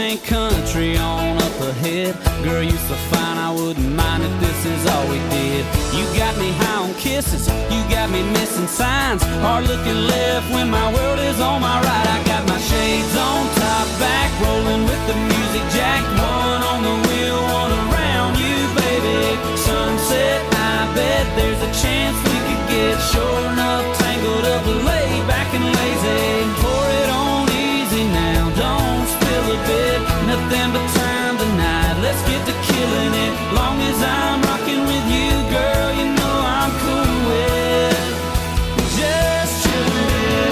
ain't country on up ahead. Girl, you so fine, I wouldn't mind if this is all we did. You got me high on kisses, you got me missing signs. Hard looking left when my world is on my right. I got my shades on, top back, rolling with the music jacked. One on the wheel, one around you, baby. Sunset, I bet there's a chance we could get sure enough tangled up, laid back and lazy. Pour it on easy now, don't spill a bit. Nothing but time tonight, let's get to killing it. Long as I'm rocking with you, girl, you know I'm cool with just chilling it.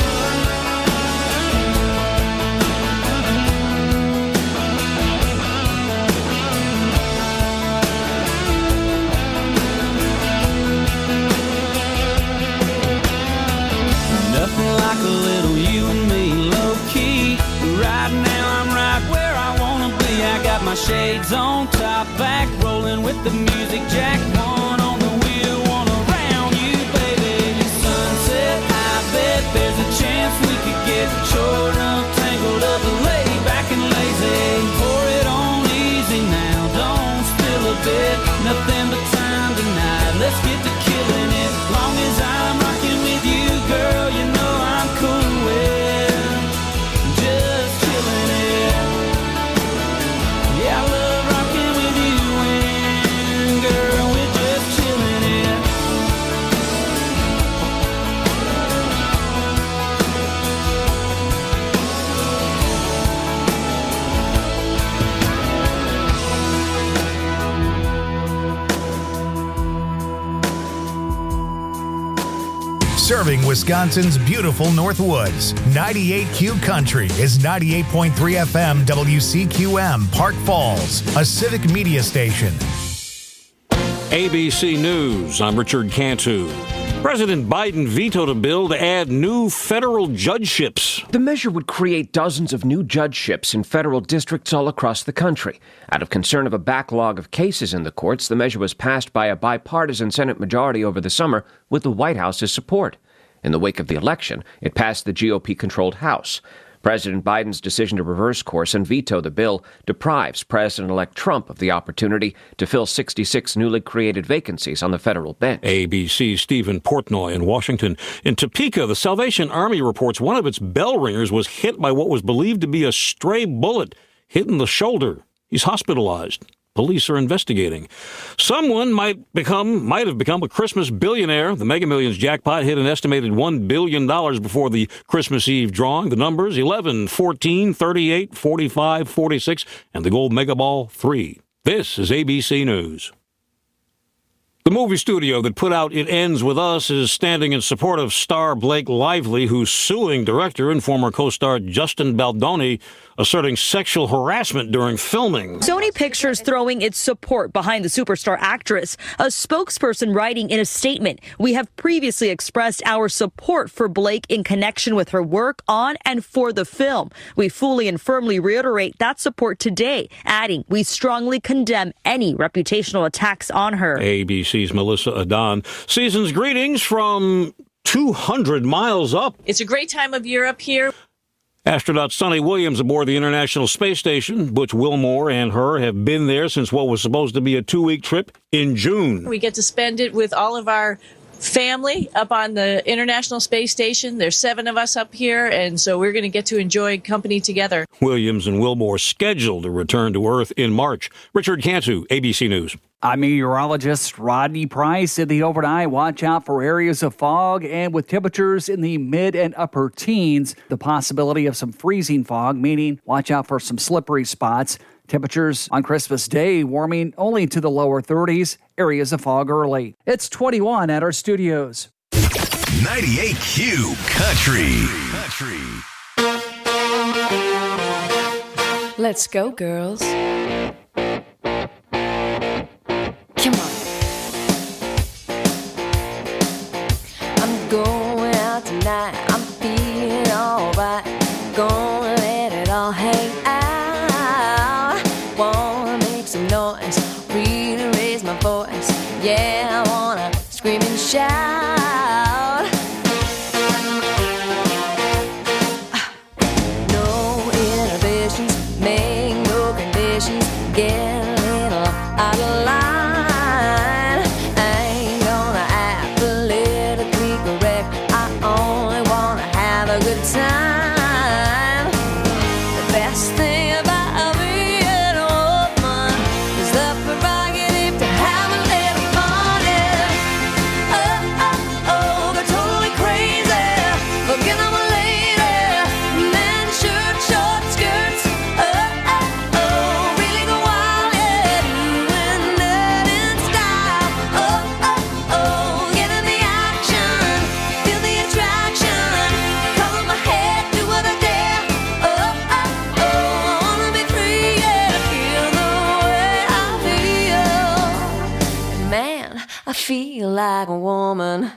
Nothing like a little you and me, low-key. Right now I'm right where I wanna be. I got my shades on, top back, rolling with the music jack. One on the wheel, one around you, baby. Sunset, I bet there's a chance we could get sure enough tangled up, laid back and lazy. Pour it on easy now, don't spill a bit. Nothing but time tonight, let's get to killing it. Long as I'm rocking with you, girl, you know I'm cool with just chilling it. Yeah, I love rocking with you and girl, we're just chilling it. Serving Wisconsin's beautiful Northwoods. 98Q Country is 98.3 FM WCQM, Park Falls, a civic media station. ABC News, I'm Richard Cantu. President Biden vetoed a bill to add new federal judgeships. The measure would create dozens of new judgeships in federal districts all across the country. Out of concern of a backlog of cases in the courts, the measure was passed by a bipartisan Senate majority over the summer with the White House's support. In the wake of the election, it passed the GOP-controlled House. President Biden's decision to reverse course and veto the bill deprives President-elect Trump of the opportunity to fill 66 newly created vacancies on the federal bench. ABC's Stephen Portnoy in Washington. In Topeka, the Salvation Army reports one of its bell ringers was hit by what was believed to be a stray bullet, hit in the shoulder. He's hospitalized. Police are investigating. Someone might have become a Christmas billionaire. The Mega Millions jackpot hit an estimated $1 billion before the Christmas Eve drawing. The numbers 11, 14, 38, 45, 46, and the gold mega ball 3. This is ABC News. The movie studio that put out It Ends With Us is standing in support of star Blake Lively, who's suing director and former co-star Justin Baldoni, asserting sexual harassment during filming. Sony Pictures throwing its support behind the superstar actress. A spokesperson writing in a statement, "We have previously expressed our support for Blake in connection with her work on and for the film. We fully and firmly reiterate that support today," adding, "We strongly condemn any reputational attacks on her." ABC's Melissa Adon. Season's greetings from 200 miles up. It's a great time of year up here. Astronaut Sonny Williams aboard the International Space Station. Butch Wilmore and her have been there since what was supposed to be a 2-week trip in June. We get to spend it with all of our family up on the International Space Station. There's 7 of us up here, and so we're going to get to enjoy company together. Williams and Wilmore scheduled to return to Earth in March. Richard Cantu, ABC News. I'm meteorologist Rodney Price. In the overnight, watch out for areas of fog, and with temperatures in the mid and upper teens, the possibility of some freezing fog, meaning watch out for some slippery spots. Temperatures on Christmas Day warming only to the lower 30s, areas of fog early. It's 21 at our studios. 98Q Country. Let's go, girls. Come on. I'm going out tonight. I'm feeling alright. Gonna let it all hang out. Wanna make some noise, really raise my voice. Yeah, I wanna scream and shout. No inhibitions, make no woman.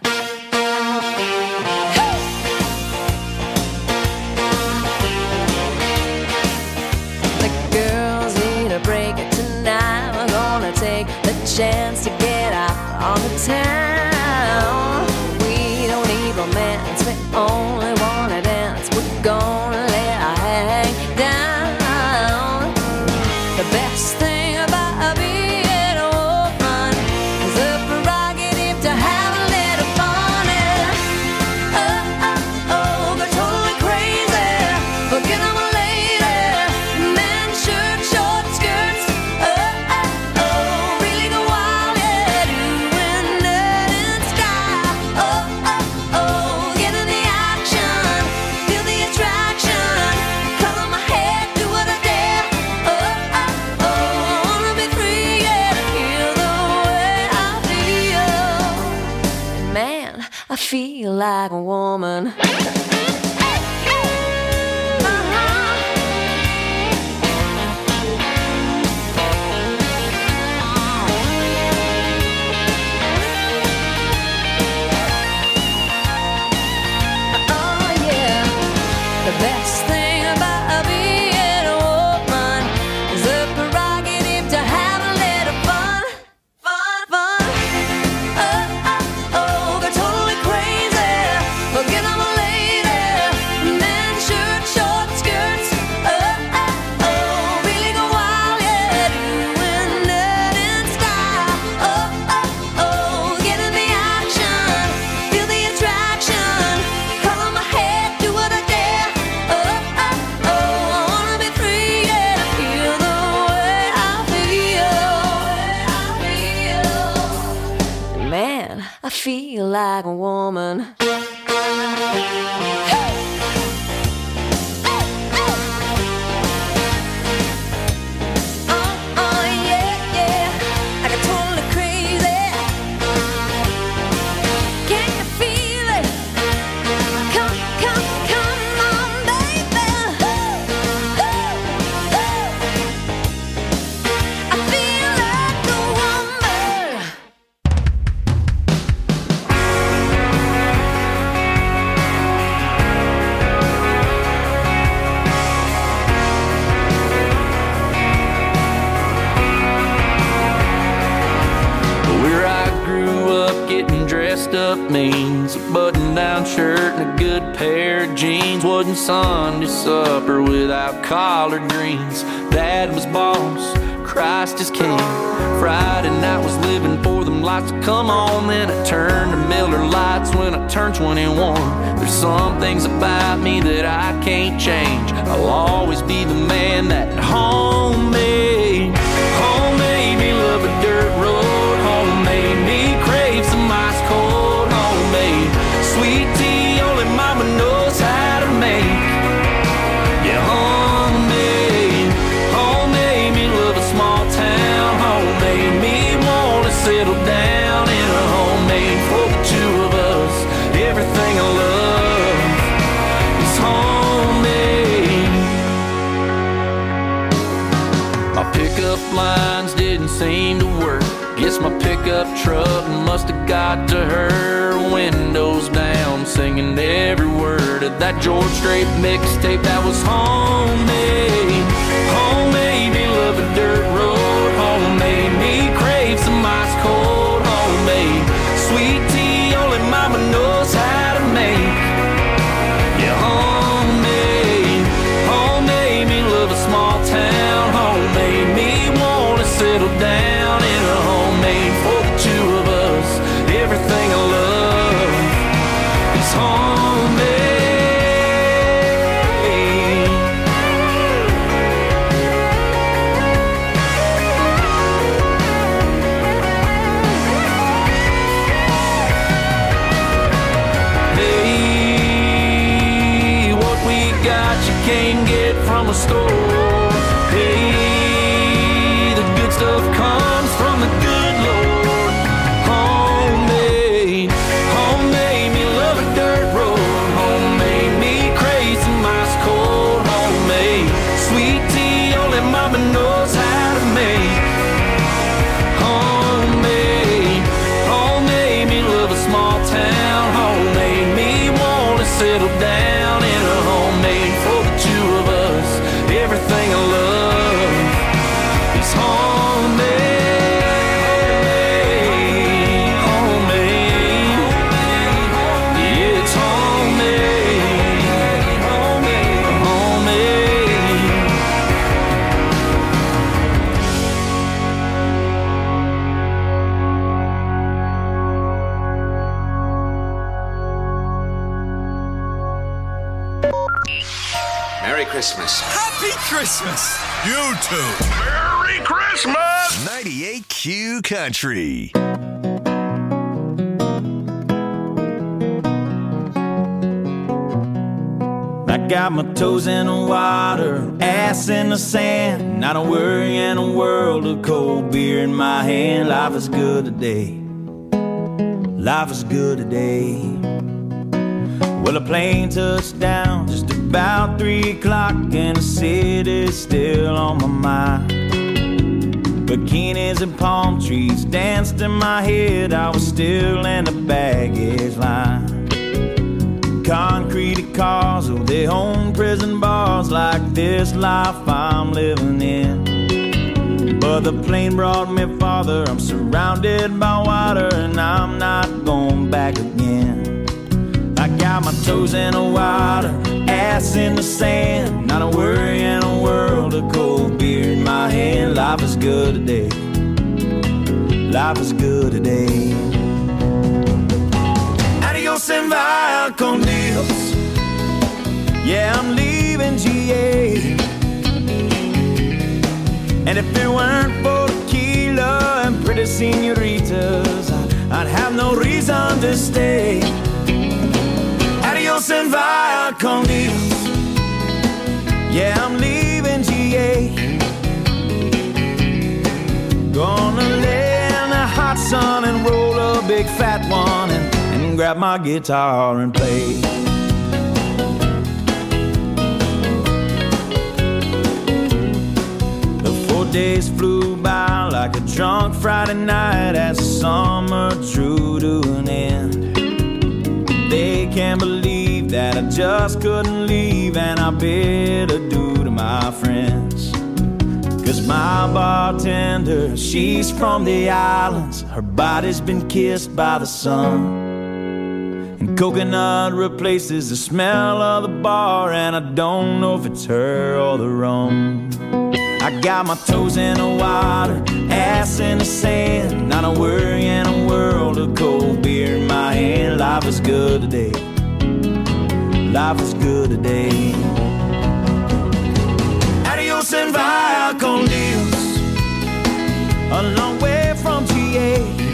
The girls need a break tonight. We're gonna take the chance to get out on the town. We don't need romance, we only wanna dance. We're gonna let our hang down. The best thing about being a woman is the prerogative to have a little fun. And go totally crazy, forget I'm a lady. Men, shirt, short skirts. Really go wild, yeah, doing that in style. Get in the action, feel the attraction. Color my hair, do what I dare. I wanna be free, yeah, to feel the way I feel. Man, I feel like a woman. Oh yeah, the best thing about being a woman is the prerogative to have a little fun. Go totally crazy, forget I'm a lady. Men, shirt, short skirts. Really go wild, yeah, doing that in style. Get in the action, feel the attraction. Color my hair, do what I dare. I wanna be free, yeah, to feel the way I feel. Man, I feel like a woman. Oh yeah, yeah, I got totally crazy. Can you feel it? Come on, baby. I feel like a woman. Where I grew up, getting dressed up means a button-down shirt and a good pair of jeans. Wasn't Sunday supper without collard greens. Dad was boss, Christ is king. Friday night was living for them lights to come on. Then I turned to Miller Lights when I turned 21. There's some things about me that I can't change. I'll always be the man that home made me love a dirt road. Home made me crave some ice cold. Homemade sweet tea only mama knows how to make. Yeah, home made me love a small town. Home made me wanna settle down in a homemade for the two of us. Everything I love is homemade. My pickup lines didn't seem to work. Guess my pickup truck must have got to her. Windows down, singing every word of that George Strait mixtape that was homemade. Homemade me love a dirt road. Homemade me crave some ice cold. Homemade sweet tea only mama knows how to make. Yeah, homemade me love a small town. Homemade me wanna settle down in a homemade for the two of us. Everything I love is homemade. Hey, what we got you can't get from a store. Hey, the good stuff comes from the good Lord. Homemade me love a dirt road. Homemade me crave some ice cold. Homemade sweet tea only mama knows how to make. Homemade me love a small Merry Christmas. Happy Christmas. You too. Merry Christmas. 98Q Country. I got my toes in the water, ass in the sand, not a worry in a world of cold beer in my hand. Life is good today. Life is good today. Well, a plane touched down just about 3 o'clock, and the city's still on my mind. Bikinis and palm trees danced in my head. I was still in the baggage line. Concrete cars, oh, they own prison bars like this life I'm living in. But the plane brought me farther. I'm surrounded by water, and I'm not going back again. I got my toes in the water, ass in the sand, not a worry in a world of cold beer in my hand. Life is good today. Life is good today. Adios and via con Dios. Yeah, I'm leaving GA. And if it weren't for tequila and pretty senoritas, I'd have no reason to stay. Adios and via con Dios. Yeah, I'm leaving GA. Gonna lay in the hot sun and roll a big fat one and grab my guitar and play. The 4 days flew by like a drunk Friday night as the summer drew to an end. They can't believe that I just couldn't leave, and I bid adieu to my friends. 'Cause my bartender, she's from the islands. Her body's been kissed by the sun, and coconut replaces the smell of the bar, and I don't know if it's her or the rum. I got my toes in the water, ass in the sand, not a worry in a world of cold beer in my hand. Life is good today. Life is good today. Adios and via con Dios. A long way from GA.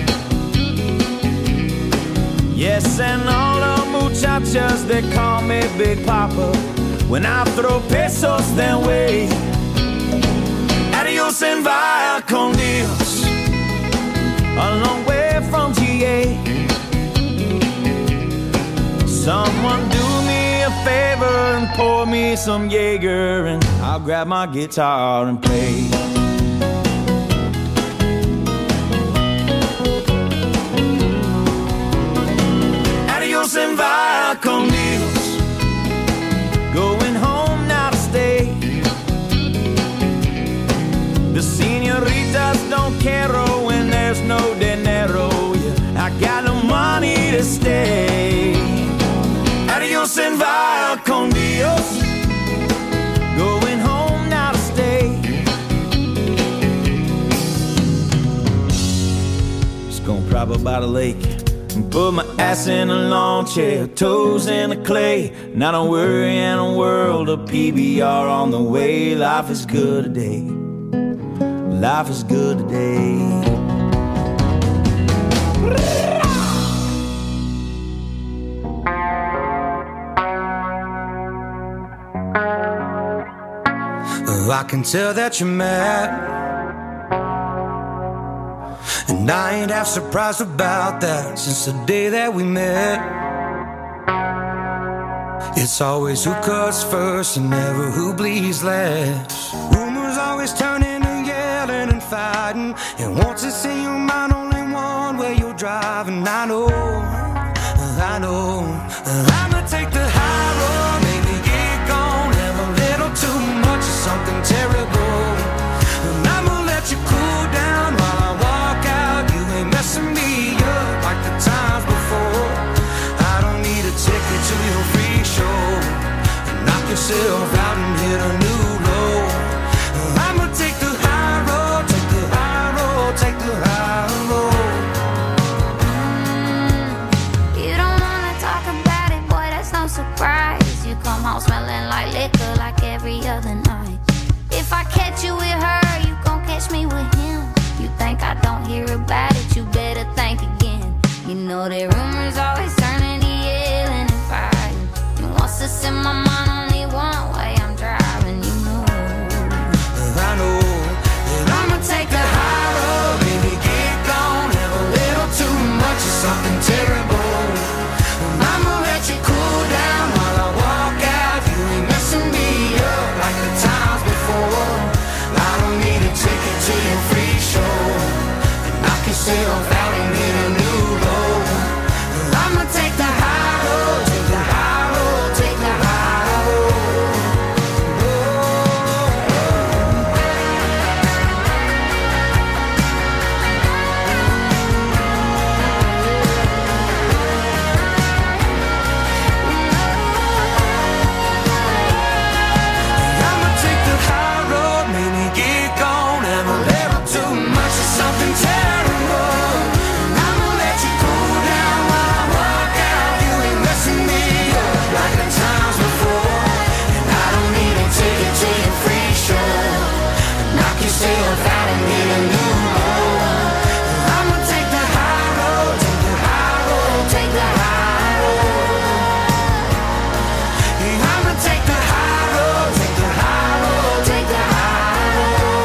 Yes, and all the muchachas, they call me Big Papa when I throw pesos their way. Adios and via con Dios. A long way from GA. Someone do me a favor and pour me some Jaeger, and I'll grab my guitar and play. Adios and via con Dios. Going home now to stay. The senoritas don't care when there's no dinero. Yeah, I got no money to stay. Adios and via con Dios. Going home now to stay. Just gonna prop up by the lake and put my ass in a lawn chair, toes in the clay. Not a worry in a world of PBR on the way. Life is good today. Life is good today. I can tell that you're mad, and I ain't half surprised about that. Since the day that we met, it's always who cuts first and never who bleeds last. Rumors always turning to yelling and fighting, and once it's in your mind, only one way you're driving. I know I'ma take the high road, maybe get gone, have a little too much of something terrible, and I'ma let you cool down while I walk out. You ain't messing me up like the times before. I don't need a ticket to your free show. Knock yourself out and hit a new low. I'ma take the high road, take the high road, take the high road. You don't wanna talk about it, boy, that's no surprise. You come home home smelling like liquor like every other night. If I catch you with her, you gon' catch me with him. You think I don't hear about it, you better think again. You know that rumors always turning to yelling and fighting. You wants to send my mind only one way, I'm driving, you know. I know that I'ma take the high road, baby, get gone. Have a little too much of something terrible. I'ma let you cool down while I walk out. You ain't messing me up like the times before. I don't need a ticket to your free show, and I can myself out and hit a new road. I'ma take the high road, take the high road, take the high road. I'ma take the high road, maybe get gone, have a little too much of something terrible. And I'ma let you cool down while I walk out. You ain't messing me up like the times before. And I don't need a ticket to your free show. Knock yourself out and hit a new road. I'ma take the high road, take the high road, take the high road. I'ma take the high road, take the high road, take the high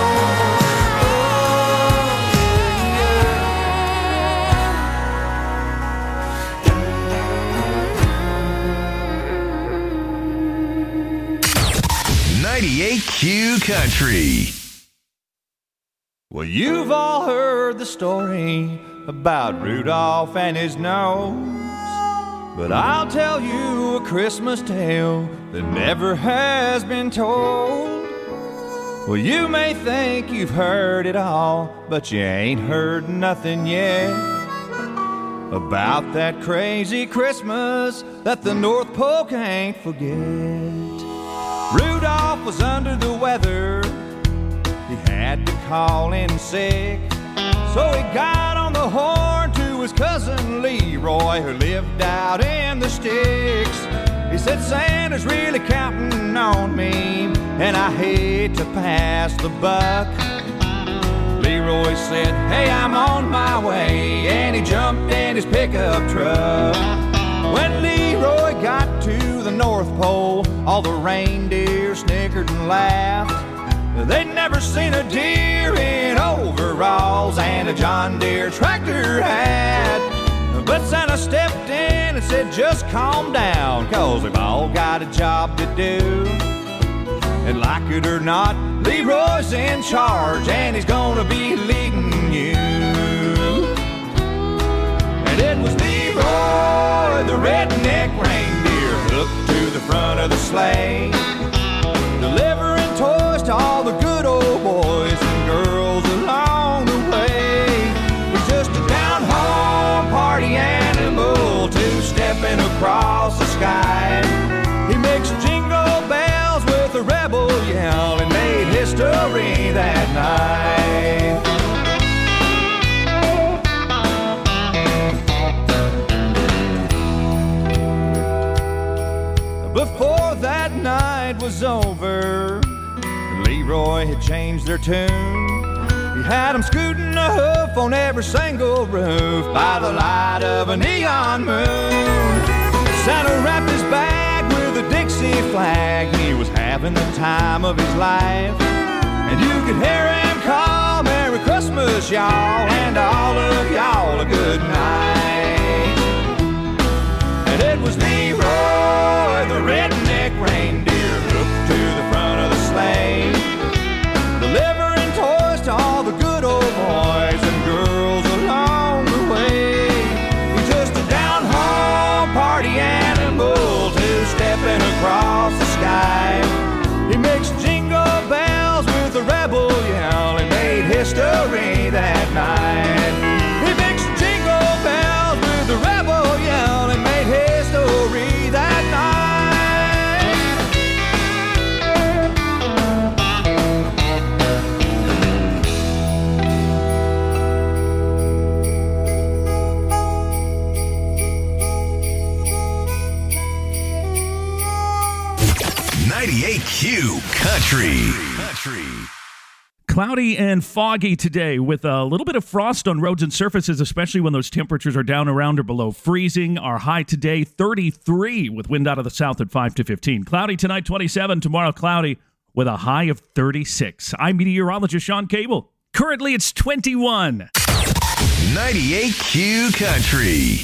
road. 98Q Country. Well, you've all heard the story about Rudolph and his nose, but I'll tell you a Christmas tale that never has been told. Well, you may think you've heard it all, but you ain't heard nothing yet about that crazy Christmas that the North Pole can't forget. Rudolph was under the weather, he had to call in sick, so he got on the horn to his cousin Leroy, who lived out in the sticks. He said, Santa's really counting on me, and I hate to pass the buck. Leroy said, hey, I'm on my way, and he jumped in his pickup truck. When Leroy got to the North Pole, all the reindeer snickered and laughed. They'd never seen a deer in overalls and a John Deere tractor hat. But Santa stepped in and said, just calm down, 'cause we've all got a job to do. And like it or not, Leroy's in charge, and he's gonna be leading you. And it was Leroy, the redneck reindeer, hooked to the front of the sleigh, delivering toys to all the good old boys and girls along the way. He's just a down-home party animal, two-stepping across the sky. He makes jingle bells with a rebel yell and made history that night. Before that night was over, Leroy had changed their tune. He had them scooting a hoof on every single roof by the light of a neon moon. Santa wrapped his bag with a Dixie flag. He was having the time of his life, and you could hear him call, Merry Christmas, y'all, and all of y'all a good night. And it was Leroy, the redneck reindeer, hooked to the front of the sleigh, delivering toys to all the good old boys and girls along the way. He's just a down-home party animal, two-stepping across the sky. He makes jingle bells with a rebel yell and made history that night. He makes jingle bells with a rebel yell and made history 98Q Country. Cloudy and foggy today with a little bit of frost on roads and surfaces, especially when those temperatures are down around or below freezing. Our high today, 33 with wind out of the south at 5 to 15. Cloudy tonight, 27. Tomorrow, cloudy with a high of 36. I'm meteorologist Sean Cable. Currently, it's 21. 98Q Country.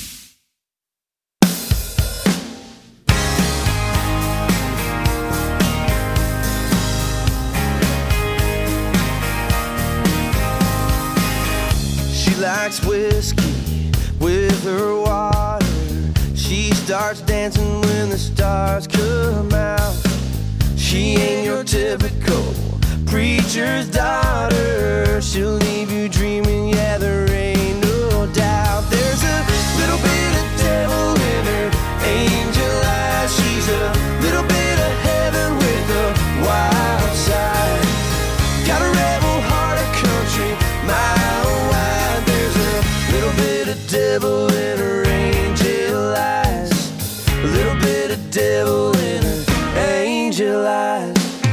She likes whiskey with her water. She starts dancing when the stars come out. She ain't your typical preacher's daughter. She'll leave you dreaming, yeah, there ain't no doubt. There's a little bit of devil in her angel eyes. She's a little bit of heaven with a wild side. Got a rebel heart of country, mile wide. There's a little bit of devil in her angel eyes. A little bit of devil in her angel eyes.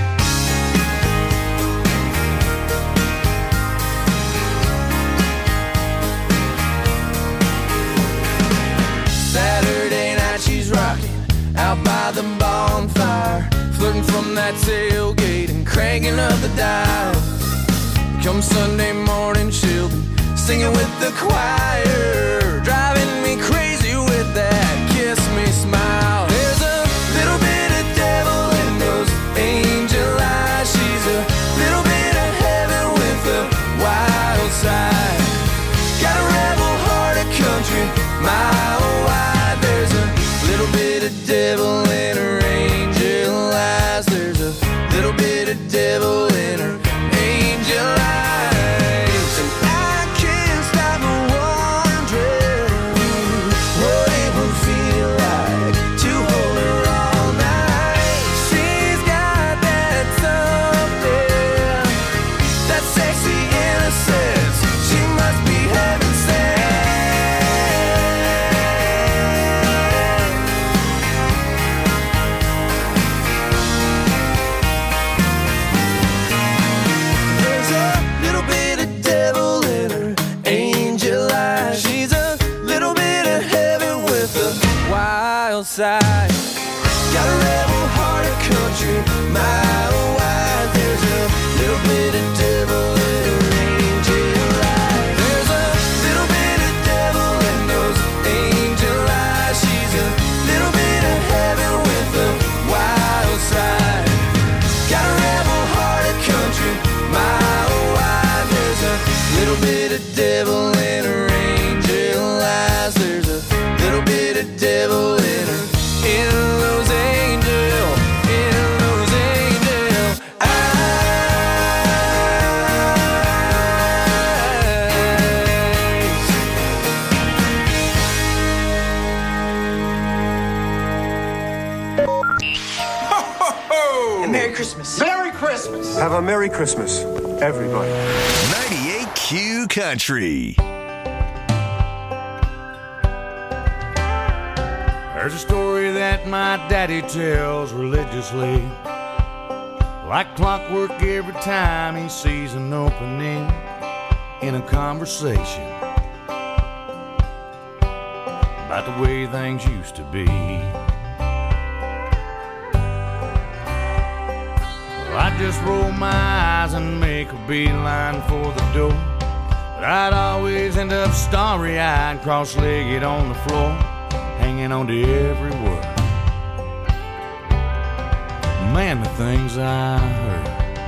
Saturday night she's rocking out by the bonfire, flirting from that tailgate and cranking up the dial. Come Sunday morning she'll be singing with the choir, driving me crazy with that kiss me smile. There's a little bit of devil in those angel eyes. She's a little bit of heaven with a wild side. Got a rebel heart of country, mile wide. There's a little bit of devil in her angel eyes. There's a little bit of devil in her angel eyes. And I can't stop wondering what it would feel like to hold her all night. She's got that something, that sexy innocence. She must be heaven sent. There's a little bit of devil in her angel eyes. She's a little bit of heaven with a wild side. Got a rebel heart of country, mile wide. There's a little bit of devil in her angel eyes. There's a little bit of devil in those angel eyes. She's a little bit of heaven with a wild side. Got a rebel heart of country, mile wide. There's a little bit of devil in her angel eyes. There's a little bit of devil in her, in those angel eyes. And Merry Christmas. Merry Christmas. Have a Merry Christmas, everybody. 98Q Country. There's a story that my daddy tells religiously, like clockwork every time he sees an opening in a conversation about the way things used to be. Well, I'd just roll my eyes and make a beeline for the door, but I'd always end up starry-eyed, cross-legged on the floor, hanging on to every word. Man, the things I heard.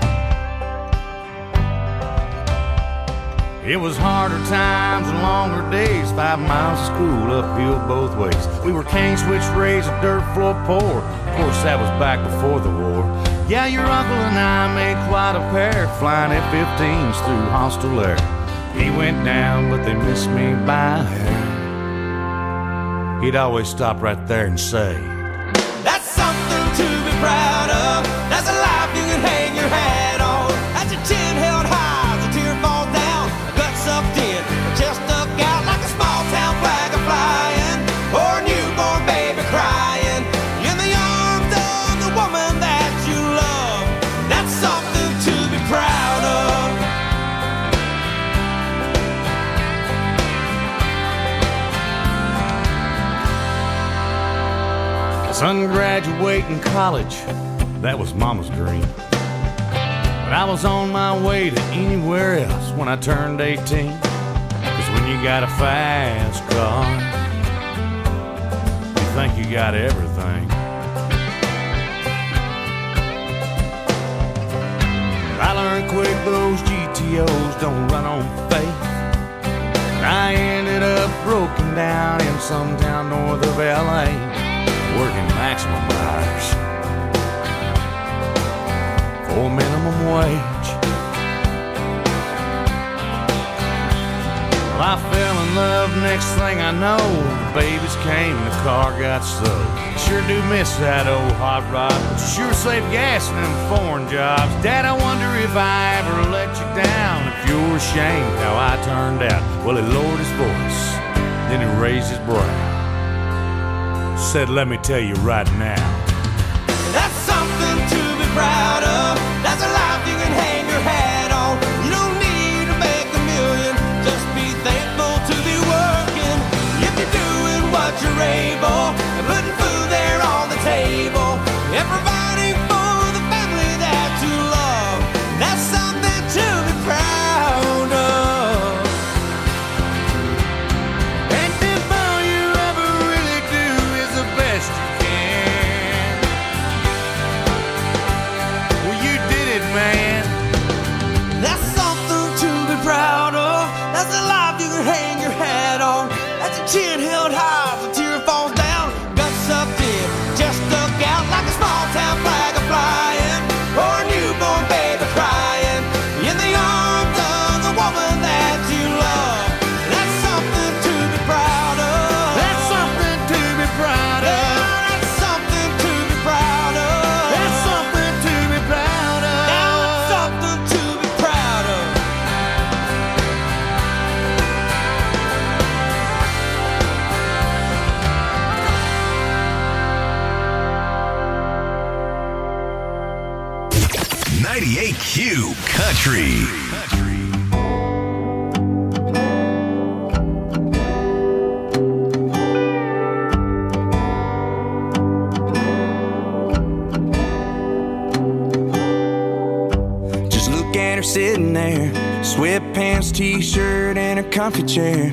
It was harder times and longer days, 5 miles of school uphill both ways. We were cane switch raised, a dirt floor poor. Of course, that was back before the war. Yeah, your uncle and I made quite a pair, flying F-15s through hostile air. He went down, but they missed me by a hair. He'd always stop right there and say, That's something to be proud of. That's a life you can hang your hat on. That's your chin held high, the tear falls down, a gut sucked in, a chest stuck out like a small town flag a flying, or a newborn baby crying in the arms of the woman that you son graduating college, that was Mama's dream. But I was on my way to anywhere else when I turned 18. 'Cause when you got a fast car, you think you got everything. But I learned quick those GTOs don't run on faith. And I ended up broken down in some town north of LA, working maximum hours for minimum wage. Well, I fell in love, next thing I know, the babies came and the car got sold. Sure do miss that old hot rod, but you sure save gas in them foreign jobs. Dad, I wonder if I ever let you down, if you're ashamed how I turned out. Well, he lowered his voice, then he raised his brow, said, let me tell you right now, that's something to be proud of. That's a life you can hang your hat on. You don't need to make a million, just be thankful to be working. If you're doing what you're able and putting food there on the table and providing for the family that you love, that's something to be proud of. And if all you ever really do is the best you can, well, you did it, man. That's something to be proud of. That's a life you can hang your hat on. That's a chin held high as a tear falls down. Guts up deep, just stuck out like a small town flag flying, or a newborn baby crying in the arms of the woman that you love. That's something to be proud of. That's something to be proud of. Yeah, that's something to be proud of. That's something to be proud of. Now that's something to be proud of. .98Q Country. Just look at her sitting there, sweatpants, t-shirt, and her comfy chair.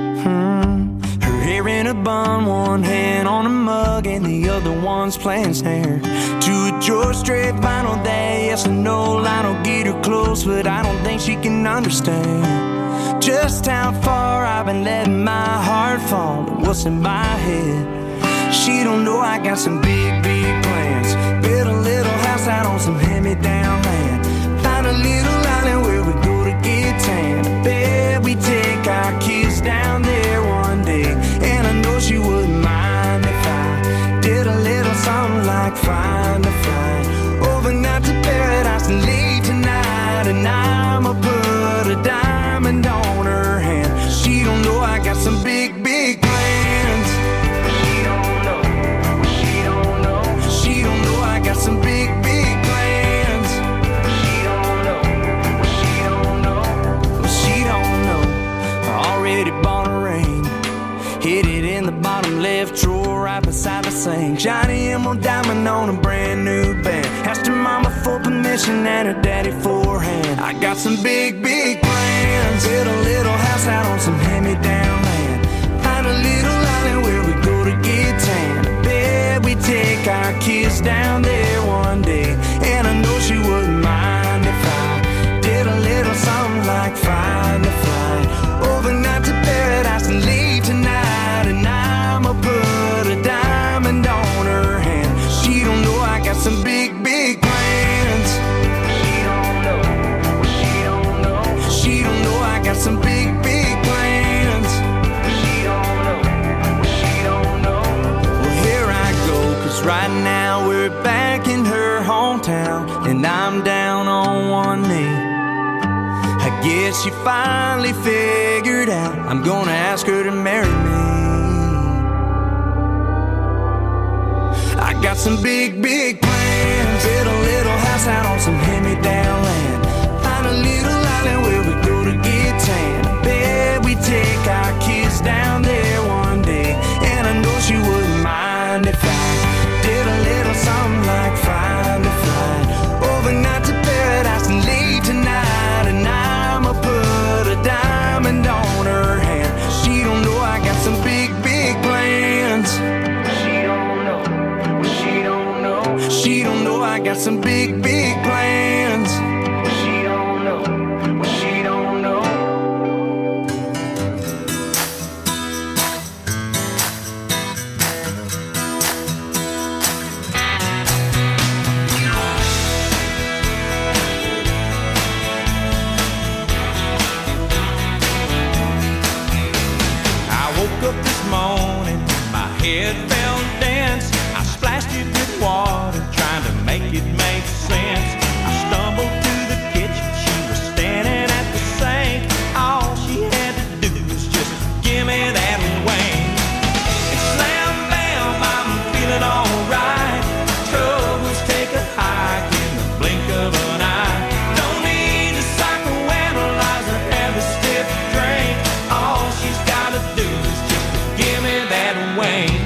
Her hair in a bun, one hand on a mug, and the other one's playing snare. To a George Strait vinyl day, yes or no, Lionel get her close, but I don't think she can understand just how far I've been letting my heart fall to what's in my head. She don't know I got some big, big plans. Build a little house out on some hand-me-down land. Find a little island where we go to get tan. Bet we take our kids down there one day, and I know she wouldn't mind if I did a little something like find a flight overnight to paradise and leave tonight. And I'ma put a diamond on her hand. She don't know I got some big, big plans. She don't know. She don't know. She don't know I got some big, big plans. She don't know. She don't know. She don't know. I already bought a ring, hid it in the bottom left drawer right beside the sink. Shiny emerald diamond on a brand new band. Asked her mama for permission and her daddy for a hand. I got some big, big plans. Build a little house out on some hand-me-down land. Find a little island where we go to get tan. Bet we take our kids down there one day, and I know she wouldn't mind if I did a little something like find a flight overnight to paradise and leave tonight. And I'ma put a diamond on her hand. She don't know I got some big, big plans. She don't know. She don't know. She don't know I got some big, big plans. She don't know. She don't know. Well, here I go, 'cause right now we're back in her hometown, and I'm down on one knee. I guess she finally figured out I'm gonna ask her to marry me. I got some big, big plans. Build a little house out on some hand-me-down land. Find a little island where we go to get tan. Bet we take our kids down there one day, and I know she wouldn't mind if I I got some big, big plans. What she don't know, what she don't know. I woke up this morning, my head felt dense. I splashed it with water, trying to make it make sense. I stumbled to the kitchen, she was standing at the sink. All she had to do was just give me that wing. And slam, bam, I'm feeling alright. Troubles take a hike in the blink of an eye. Don't need to psychoanalyze or have a stiff drink. All she's gotta do is just give me that wing.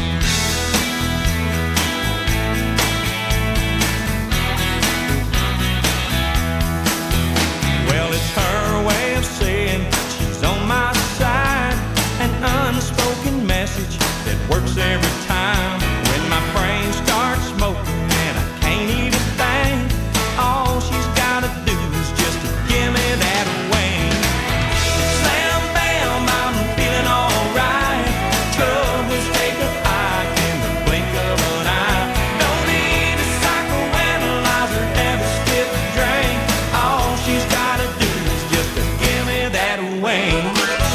Well, it's her way of saying she's on my side. An unspoken message that works every time. When my brain starts smoking and I can't even think, all she's gotta do is just give me that wing. Slam, bam, I'm feeling alright. Troubles take a hike in the blink of an eye. Don't need to psychoanalyze or have a stiff drink. All she's gotta do is just give me that wing.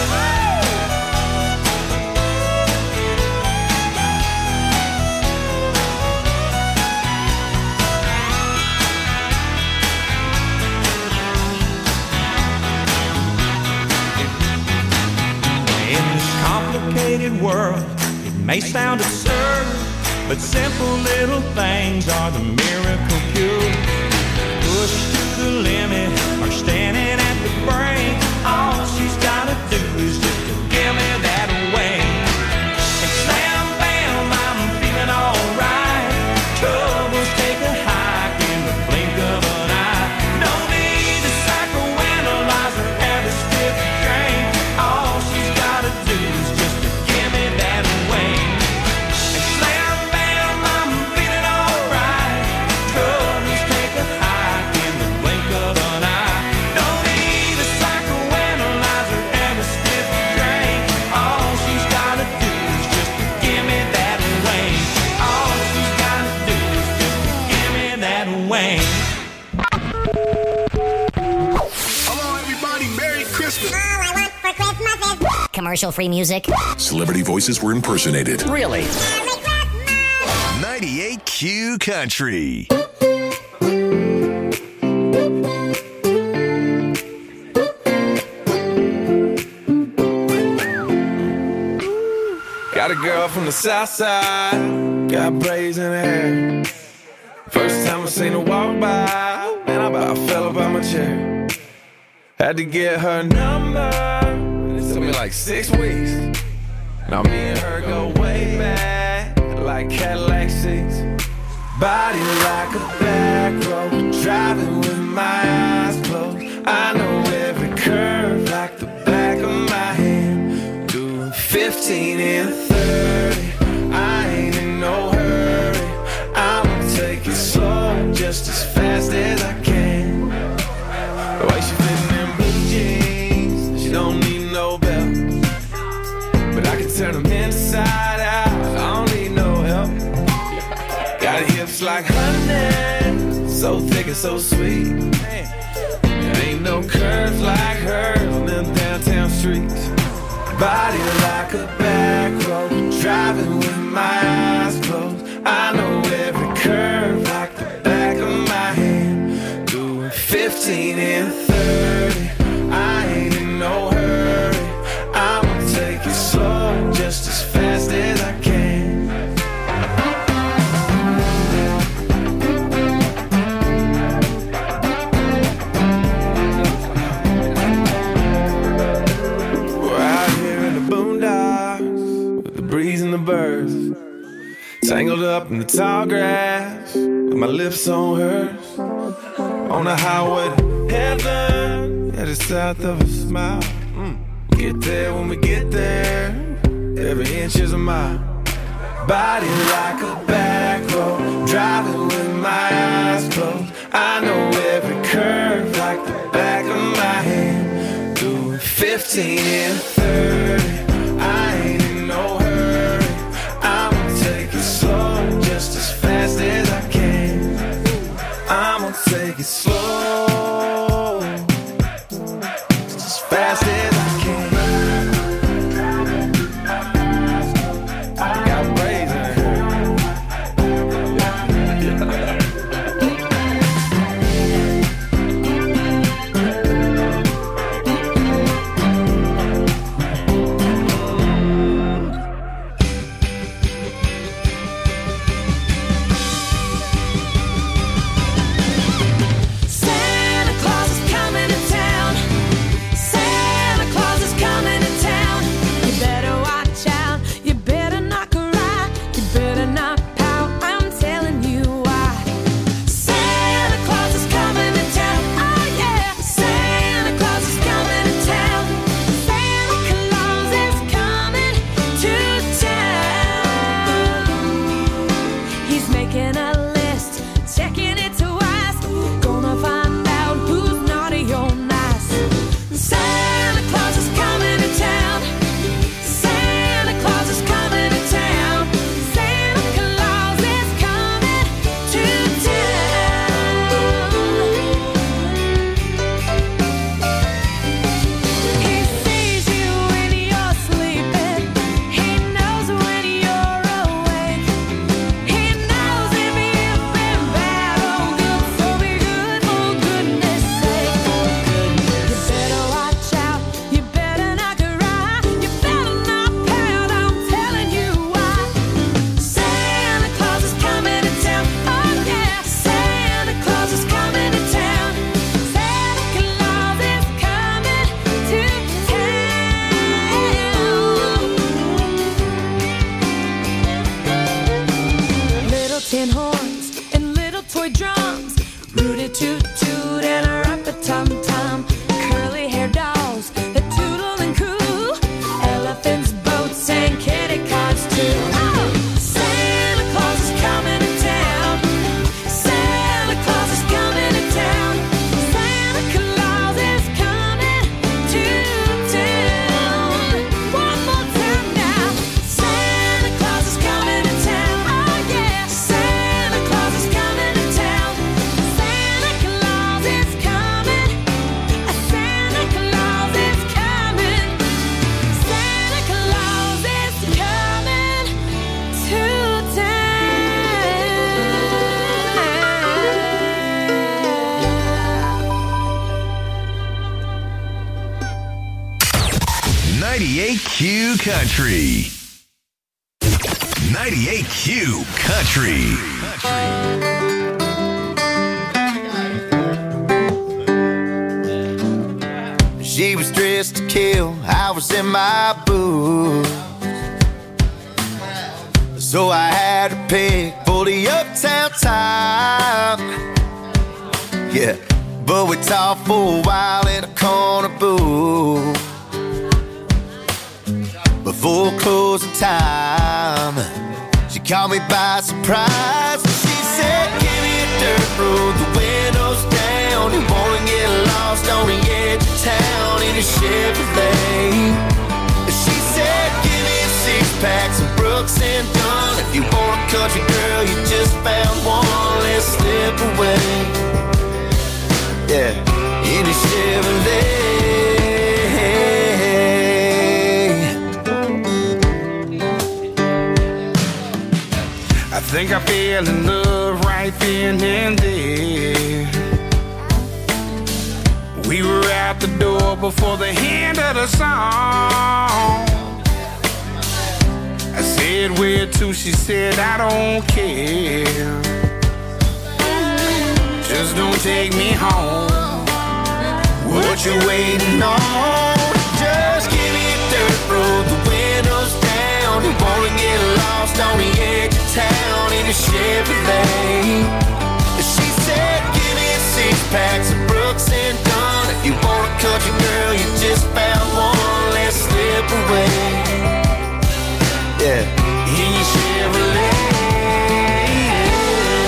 In this complicated world, it may sound absurd, but simple little things are the miracle cure. Pushed to the limit or standing at the brink, all she's gotta do is just give me that wing. And slam, bam, I'm feeling alright. Troubles take a hike in the blink of an eye. No need to psychoanalyze or have a stiff drink. All she's gotta do is just give me that wing. And slam, bam, I'm feeling alright. Troubles take a hike in the blink of an eye. No need to psychoanalyze or have a stiff drink. All she's gotta do is just give me that wing. All she's gotta do is just give me that wing. Hello, everybody. Merry Christmas. Commercial-free music. Celebrity voices were impersonated. Really? 98Q Country. Got a girl from the south side, got braids in her hair. First time I seen her walk by, man, I about fell up out my chair. Had to get her number, it took me like 6 weeks. Now me and her go way back, like Cadillac seats. Body like a back road, driving with my eyes closed. I know every curve like the back of my hand. Doing 15 and 30, I ain't in no hurry. I'ma take it slow, just as fast as I can. The way she fitting in blue jeans, she don't need no belt. But I can turn them inside out, I don't need no help. Got hips like honey, so thick and so sweet. There ain't no curves like hers on them downtown streets. Body like a back road, driving with my eyes closed. I know every curve like the back of my hand. Doing 15 and 30, I ain't in no hurry. I'ma take it slow, just as fast as I can. Breeze and the birds, tangled up in the tall grass, with my lips on hers. On the highway to heaven, at the south of a smile. Get there when we get there, every inch is a mile. Body like a back road, Driving with my eyes closed, I know every curve like the back of my hand. Doing 15 and 30, I ain't in no hurry. I'ma take it slow, just as fast as I can. I'ma take it slow, just as fast as I can. I got braids in tin horns and little toy drums, rooty toot toot and a rapid tum tum, curly hair dolls that toodle and coo, elephants, boats and kitty cars too. Oh! Santa Claus is coming to town. Santa Claus is coming to town. Santa Claus is coming to town. One more time now. Santa Claus is coming to town. Oh yeah. Santa Claus is coming to town. Santa Claus is coming. Santa Claus is coming. Santa Claus is coming to town. 98Q Country. 98Q Country. She was dressed to kill, I was in my boots, so I had to pick for the uptown time. Yeah, but we talked for a while in a corner booth before closing time. She caught me by surprise. She said, give me a dirt road, the windows down. You wanna get lost on the edge of town in a Chevrolet. She said, give me a six-pack, some Brooks and Dunn. If you want a country girl, you just found one. Let's slip away. Yeah, in a Chevrolet. I think I fell in love right then and there. We were out the door before the end of the song. I said, where to? She said, I don't care. Just don't take me home. What you waiting on? Just give me a dirt road, the windows down. You wanna get lost on the edge of town in a Chevrolet. She said, give me a six-pack, some Brooks and Dunn. If you want a country girl, you just found one. Let's slip away. Yeah, in your Chevrolet.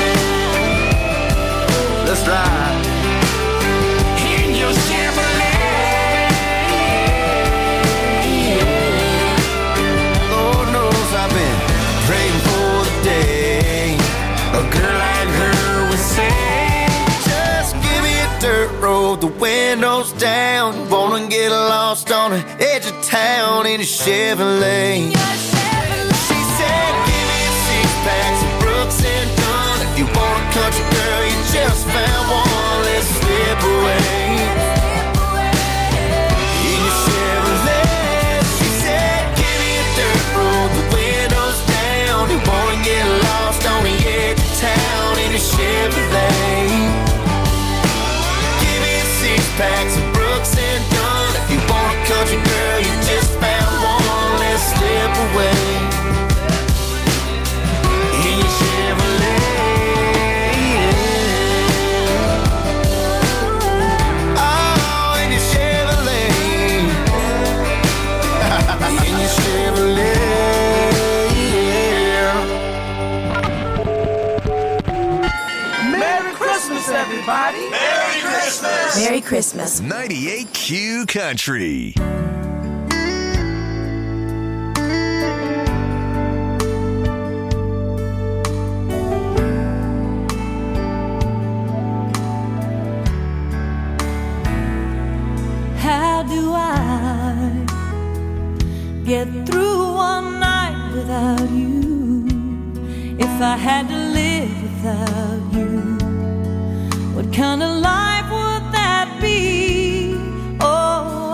the windows down. Wanna get lost on the edge of town in a Chevrolet. She said, give me a six-pack, some Brooks and Dunn. If you want a country girl, you just found one. Let's slip away in your Chevrolet. She said, give me a dirt road, the windows down. You wanna get lost on the edge of town in a Chevrolet. Give me a six-pack, some Brooks and Dunn. If you want a country girl, you just found one. Let's slip away in your Chevrolet. Oh, in your Chevrolet. In your Chevrolet. Merry Christmas, everybody. Merry Christmas. Merry Christmas. 98Q Country. How do I get through one night without you? If I had to live without you, what kind of life would that be? Oh,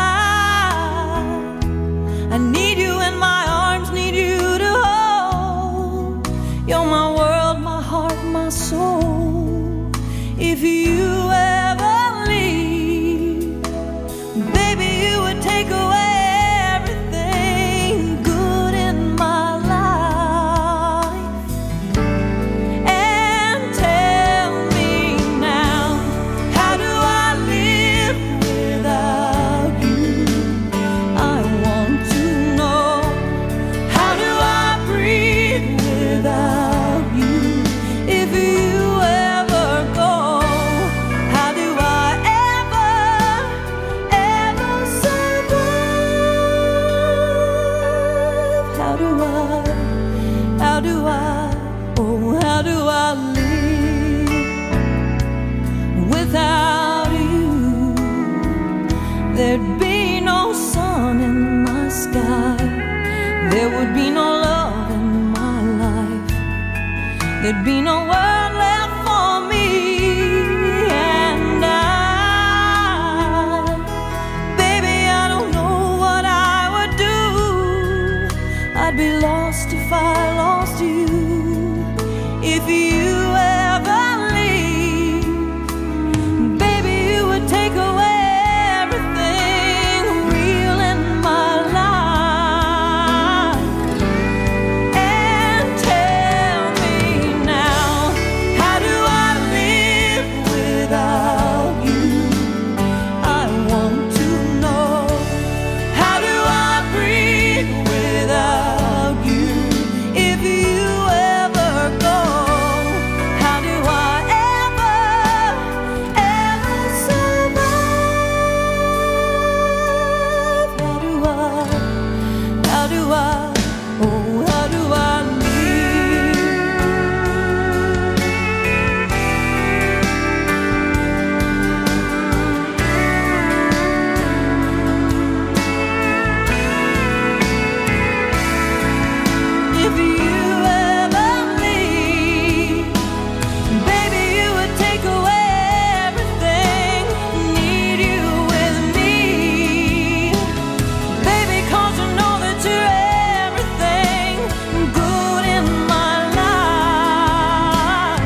I need you in my arms, need you to hold. You're my world, my heart, my soul. If you ever leave, baby, you would take away everything good in my life. And tell me now, how do I live without you? I want to know, how do I breathe without you? If you ever go, how do I ever survive? How do I, oh, how do I live without you? There'd be no sun in my sky, there would be no love in my life, there'd be no world left for me. And baby, I don't know what I would do. I'd be lost if I lost you. If you ever leave, baby, you would take away everything real in my life. And tell me now, how do I live without you? I want to know, how do I breathe without you? If you ever go, how do I ever survive? How do I, oh, how do I if you ever leave, baby, you would take away everything. Need you with me, baby, 'cause you know that you're everything good in my life.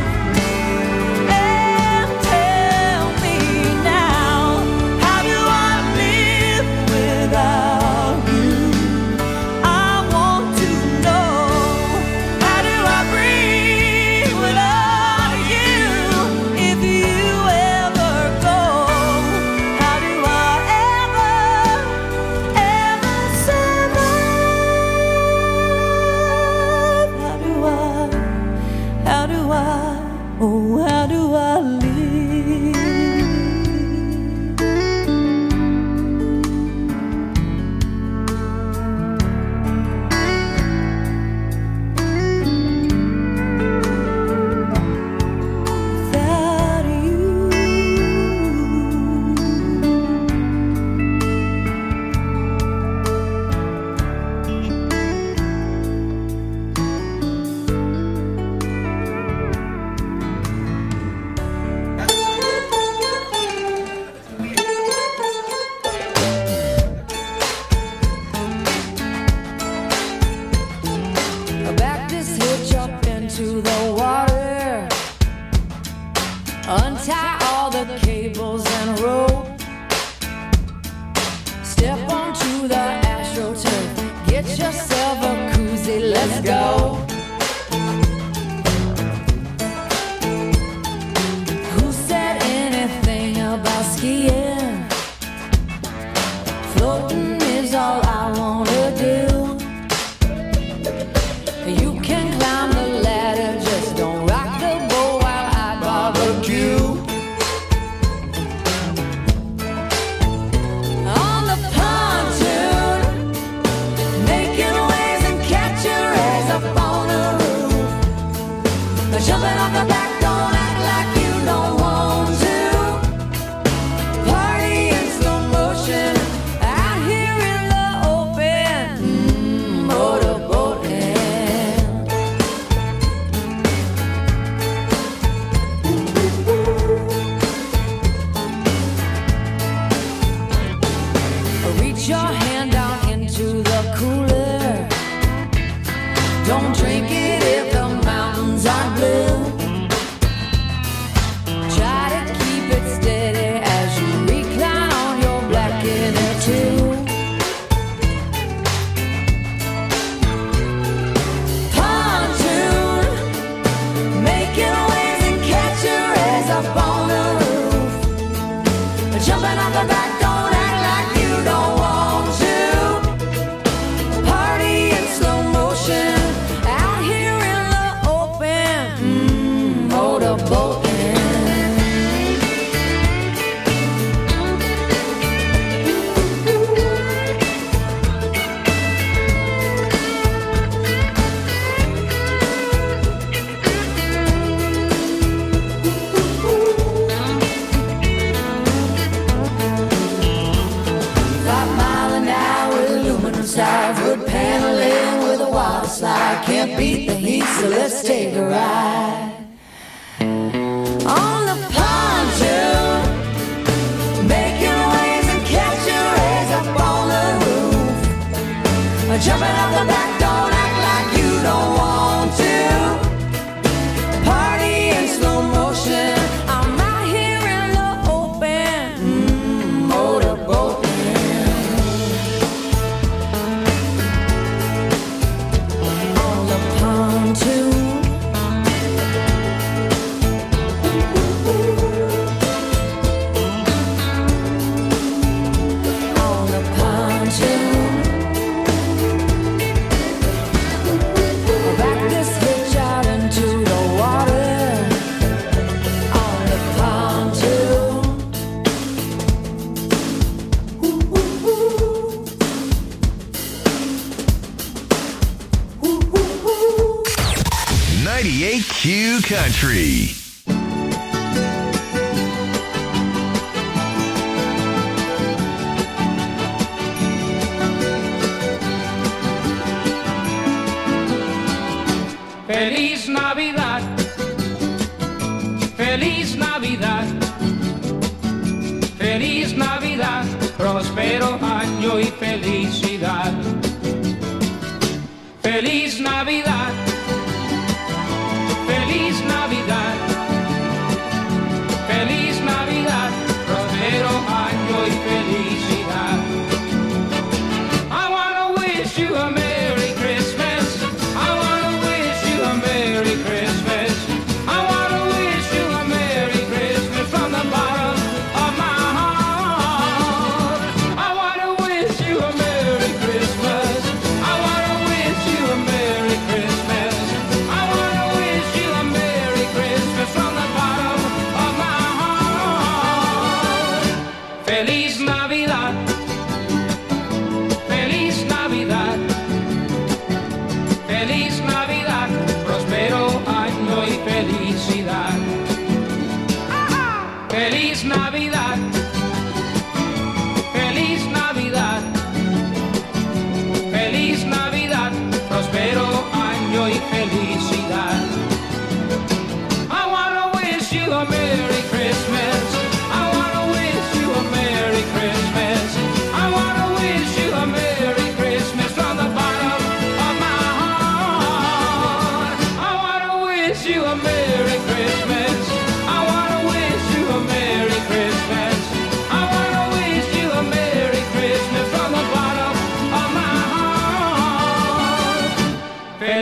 And tell me now, how do I live without you? I want to know, how do I breathe without you? If you ever go, how do I ever survive? How do I, oh, how do I live? Without you. let's go. Who said anything about skiing? Floating is all I wanna do. You can climb the ladder, just don't rock the boat while I barbecue. On the pontoon, making waves and catching rays up on the roof. Jumping off the back, don't act like you don't want to. Party in slow motion, out here in the open. Motorboating. Reach your hand down into the cooler. Don't drink it if the mountains are blue. Try to keep it steady as you recline on your black inner tube. Pontoon, making waves and catching rays up on the roof. Jumping off the back, don't act like you don't want to. Party in slow motion, out here in the open. Motorboating. Sides wood paneling with a water slide. Can't beat the heat, so let's take a ride. On the pontoon, making waves and catching rays up on the roof. Jumping off the back, don't act like you don't want to. Party in slow motion, I'm out here in the open. Motorboating. Q Country. Feliz Navidad, feliz Navidad, feliz Navidad, próspero año y felicidad. Feliz Navidad, feliz Navidad, feliz Navidad, próspero año y felicidad. I wanna wish you a Merry Christmas. I wanna wish you a Merry Christmas. I wanna wish you a Merry Christmas from the bottom of my heart. I wanna wish you a Merry Christmas. I wanna wish you a Merry Christmas. I wanna wish you a Merry Christmas from the bottom of my heart. Feliz Navidad. Feliz Navidad. Feliz Navidad, próspero año y felicidad. Feliz Navidad, feliz Navidad, feliz Navidad, próspero año y felicidad. I wanna wish you a Merry Christmas. I wanna wish you a Merry Christmas. I wanna wish you a Merry Christmas from the bottom of my heart. I wanna wish you a Merry Christmas. I wanna wish you a Merry Christmas. I wanna wish you a Merry Christmas from the bottom of my heart.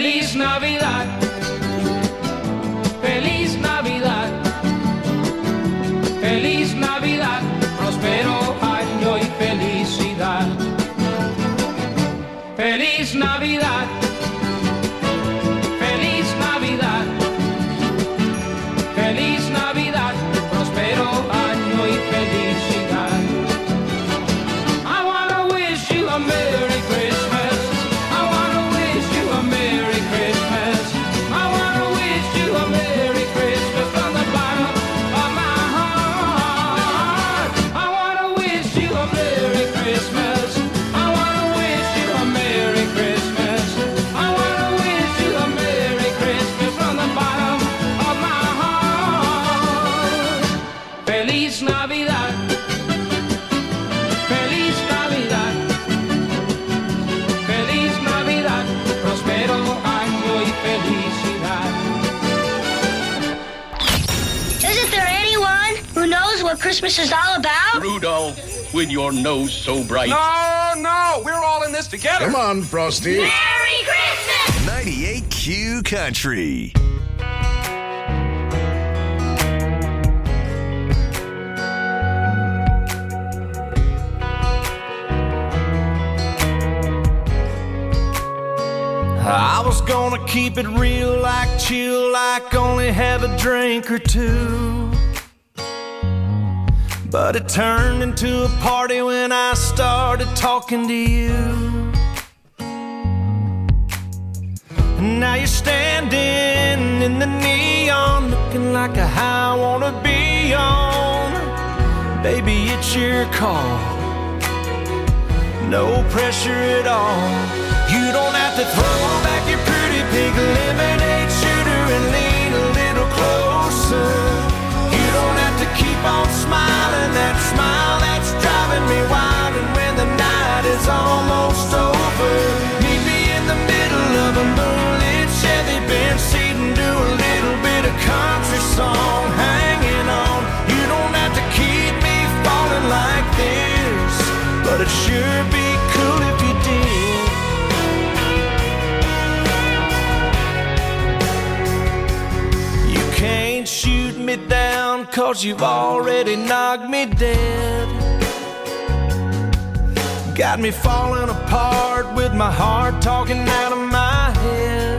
Christmas is all about? Rudolph, with your nose so bright. No, we're all in this together. Come on, Frosty. Merry Christmas! 98Q Country. I was gonna keep it real, like chill, like only have a drink or two. But it turned into a party when I started talking to you. And now you're standing in the neon, looking like a high I wanna be on. Baby, it's your call, no pressure at all. You don't have to throw back your pretty pink lemonade shooter and lean a little closer. You don't have to keep on smiling, that smile that's driving me wild. And when the night is almost over, meet me in the middle of a moonlit Chevy Benz seat and do a little bit of country song, hanging on. You don't have to keep me falling like this, but it'd sure be cool if you did. Can't shoot me down, 'cause you've already knocked me dead. Got me falling apart with my heart talking out of my head.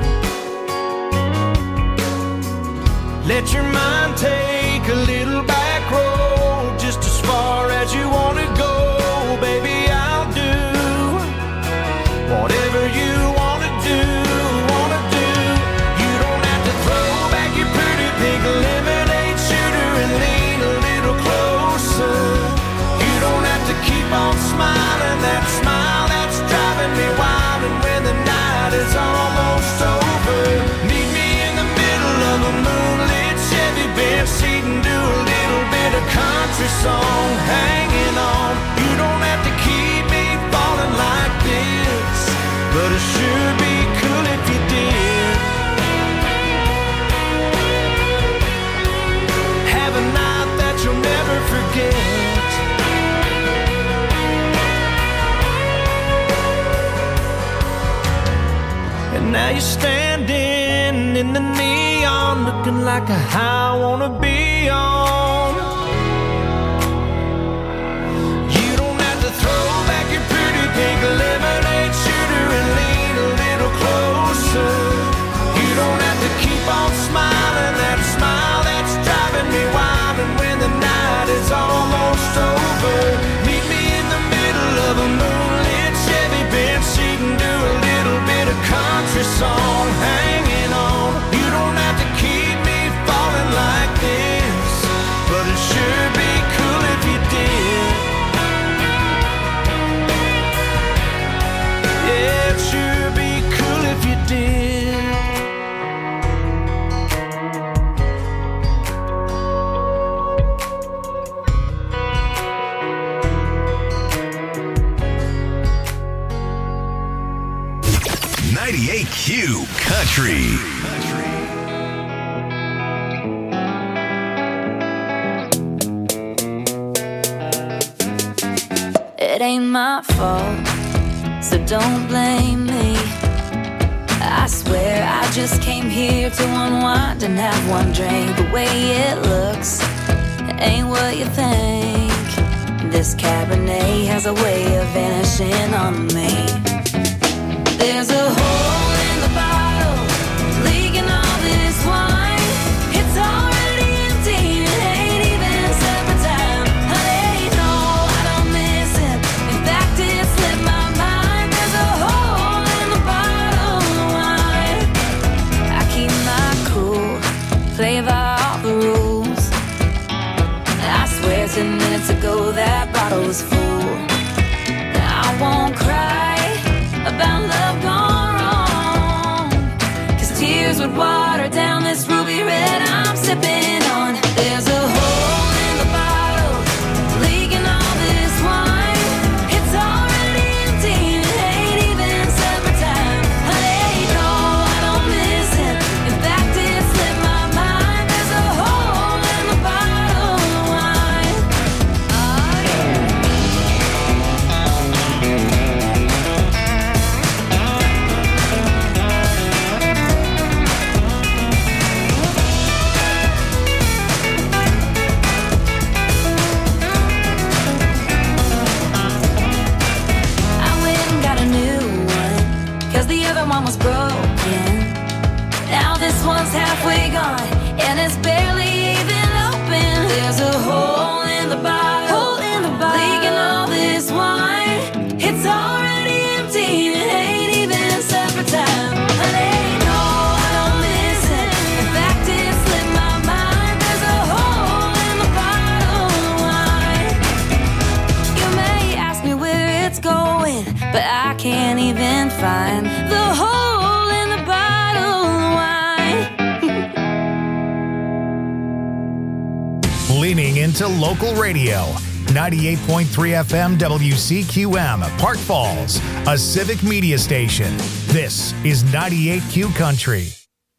Let your mind take a little back road, just as far as you want to go. Baby, I'll do whatever you want to do. You don't have to throw back your pretty pink lemonade shooter and lean a little closer. You don't have to keep on smiling, that smile that's driving me wild. And when the night is almost over, meet me in the middle of a moonlit Chevy Benz seat and do a little bit of country song, hanging on. You don't have to keep me falling like this, but it sure be cool if you did. Have a night that you'll never forget. And now you're standing in the neon, looking like a high I wanna be on. You don't have to throw back your pretty pink lemonade shooter and lean a little closer. You don't have to keep on smiling, that smile that's driving me wild. And when the night is almost over, meet me in the middle of a moonlit Chevy Benz seat and do a little bit of country song, hanging on. You don't have to keep me falling like this, but it sure be cool if you did. Yeah, it sure be cool if you did. Q Country. It ain't my fault, so don't blame me. I swear I just came here to unwind and have one drink. The way it looks ain't what you think. This Cabernet has a way of vanishing on me. There's a hole in the bottle, leaking all this wine. It's already empty, it ain't even supper time. Honey, no, I don't miss it. In fact, it slipped my mind. There's a hole in the bottle of wine. I keep my cool, play by all the rules. I swear 10 minutes ago that bottle was full. I won't cry about love gone wrong, 'cause tears would water down this ruby red I'm sipping on. There's a hole in the bottle, leaking all this wine. It's already empty, it ain't even supper time. Honey, no, I don't miss it. In fact, it slipped my mind. There's a hole in the bottle of wine. one's halfway gone, and it's barely even open. There's a hole in the bottle, leaking all this wine. It's already empty, and it ain't even supper time. Honey, no, I don't miss it. In fact, it slipped my mind. There's a hole in the bottle of wine. You may ask me where it's going, but I can't even find the hole in the bottle of wine. Leaning into local radio. 98.3 FM WCQM, Park Falls, a civic media station. This is 98Q Country.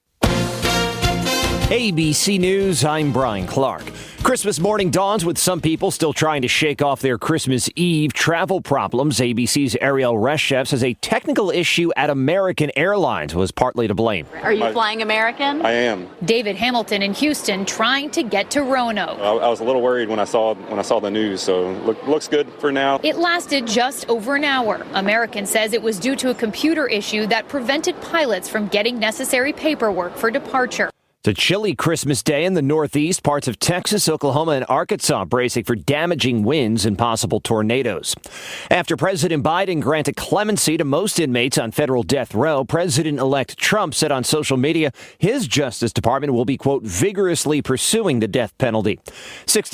ABC News, I'm Brian Clark. Christmas morning dawns with some people still trying to shake off their Christmas Eve travel problems. ABC's Ariel Reshef says a technical issue at American Airlines was partly to blame. Are you flying American? I am. David Hamilton in Houston trying to get to Roanoke. I was a little worried when I saw the news, so looks good for now. It lasted just over an hour. American says it was due to a computer issue that prevented pilots from getting necessary paperwork for departure. It's a chilly Christmas day in the Northeast. Parts of Texas, Oklahoma, and Arkansas bracing for damaging winds and possible tornadoes. After President Biden granted clemency to most inmates on federal death row, President-elect Trump said on social media his Justice Department will be, quote, vigorously pursuing the death penalty.